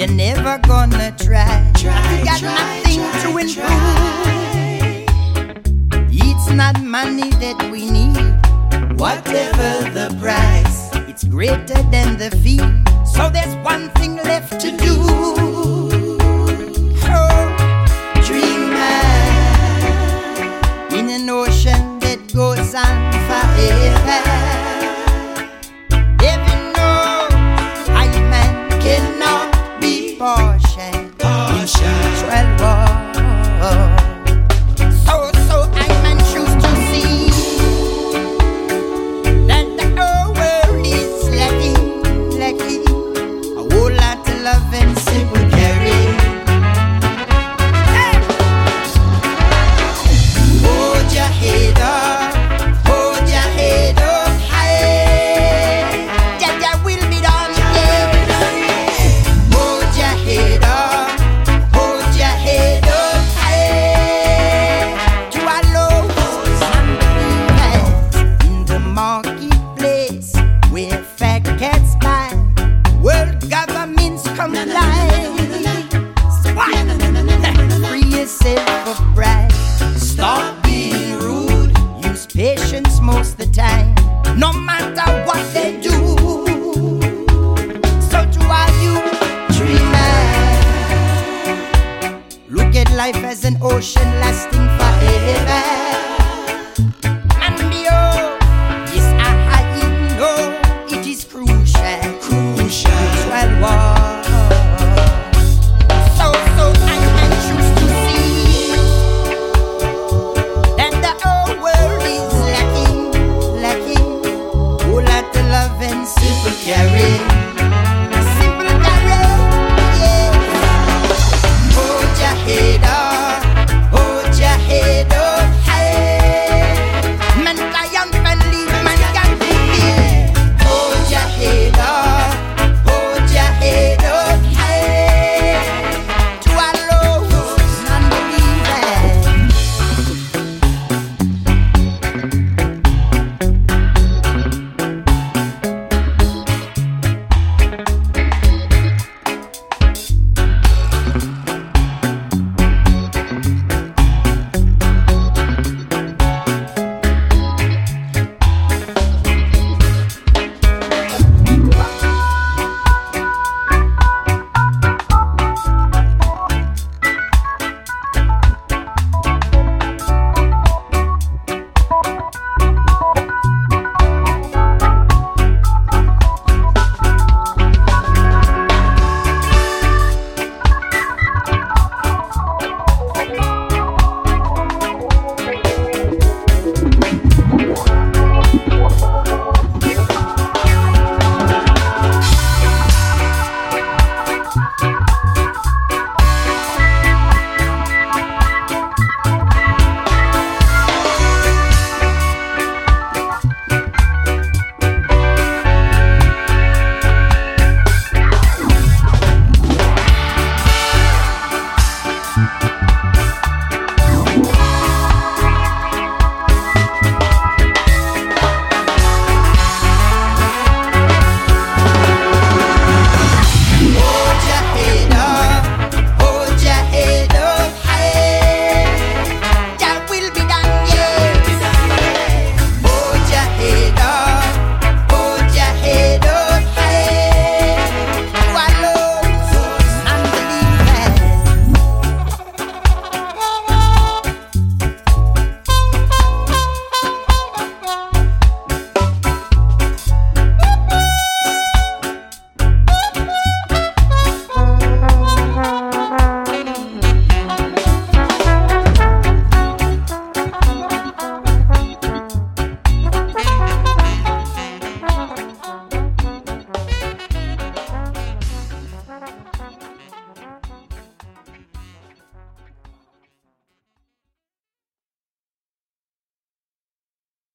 they're never gonna try. You got nothing to improve. It's not money that we need, whatever the price, it's greater than the fee. So there's one thing left to do. Oh, dreamer in an ocean that goes on forever. Heaven knows I man cannot be partial. Well, so I man choose to see that the whole world is lacking a whole lot of love and simple caring. Hey! Hold your head up, hold your head up high. That will be done. Hold your head up, hold your head up high. To our lowest unbelievers in the marketplace, where fat cats buy, world governments come alive. Free yourself of pride. Stop being rude. Use patience most the time, no matter what they do. So to all you dreamers, look at life as an ocean lasting